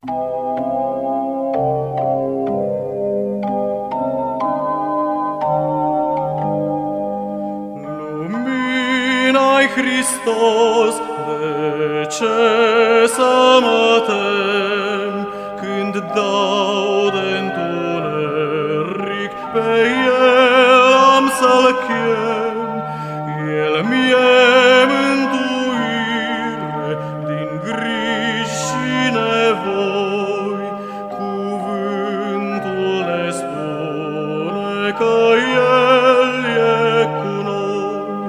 Lumina-i Hristos, de ce să mă tem când dau de-ntuneric, pe El am să-L chem. El mi-e mântuire din griji și nevoi, cuvântul ne spune că El e cu noi.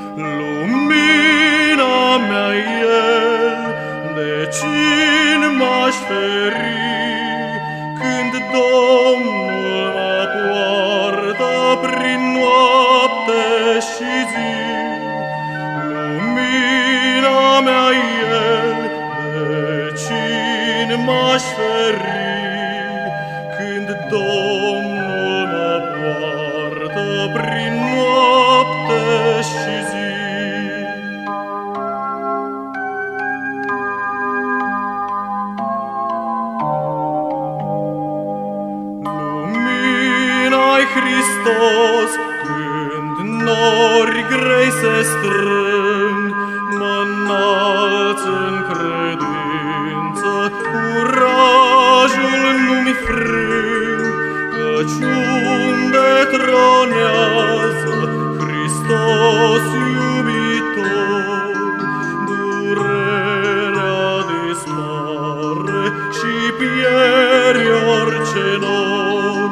Lumina mea El, de cine m-aș feri când Domnul mă poartă prin noapte și zi? Lumina mea El, de cine m-aș feri când Domnul mă poartă prin noapte și zi? Lumina-i Hristos, când nori grei se strâng, mă înalț în credință, curajul nu-mi frâng, căci unde tronează Hristos iubitor, durerea dispare și pieri orice nor.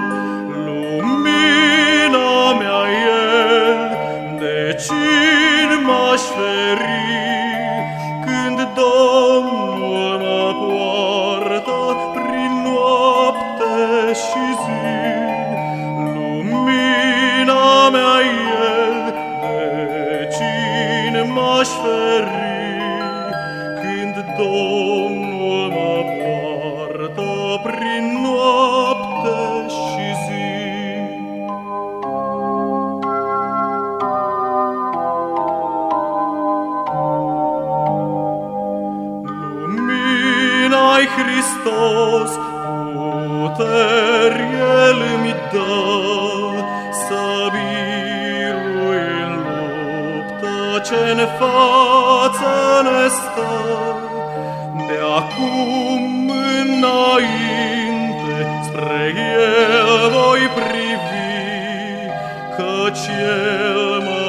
Lumina mea El, de cine m-aș feri când Domnul mă poartă prin noapte și zi? Lumina mea El, de cine m-aș feri când Domnul mă poartă prin noapte și zi? Lumina-i Hristos, puteri El îmi dă, să birui în luptă ce-n față ne stă. De acum înainte spre El voi privi, căci El mă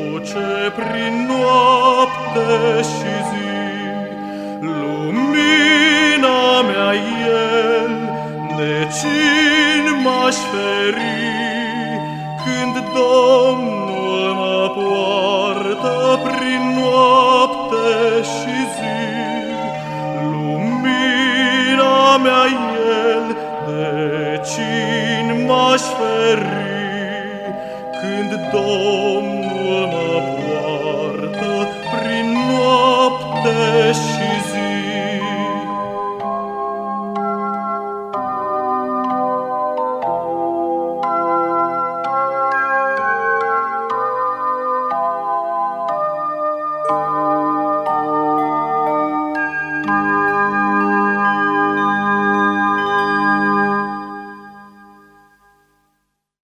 conduce prin noapte și zi. Lumina